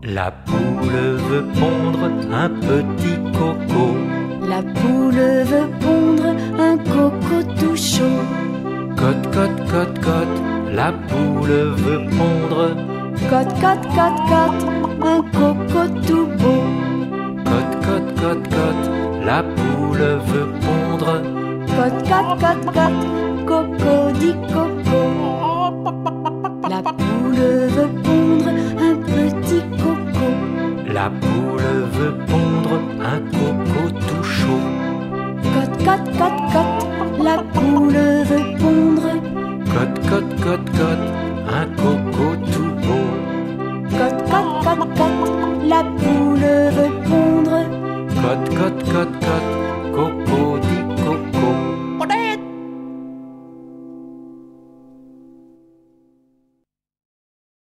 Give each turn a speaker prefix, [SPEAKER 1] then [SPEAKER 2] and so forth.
[SPEAKER 1] La poule veut pondre un petit coco.
[SPEAKER 2] La poule veut pondre un coco tout chaud.
[SPEAKER 1] Cote, cote, cote, cote, la poule veut pondre.
[SPEAKER 2] Cote, cote, cote, cote, un coco tout beau.
[SPEAKER 1] Cote, cote, cote, cote, la poule veut pondre.
[SPEAKER 2] Cote, cote, cote, cote, coco dit coco. La poule veut pondre un petit coco.
[SPEAKER 1] La poule veut pondre un coco tout chaud.
[SPEAKER 2] Cote, cote, cote, cote, la poule veut pondre.
[SPEAKER 1] Cote, cote, cote, cote, un coco tout beau.
[SPEAKER 2] Cote, cote, cote, cote, la poule veut pondre.
[SPEAKER 1] Cote, cote, cote, cote,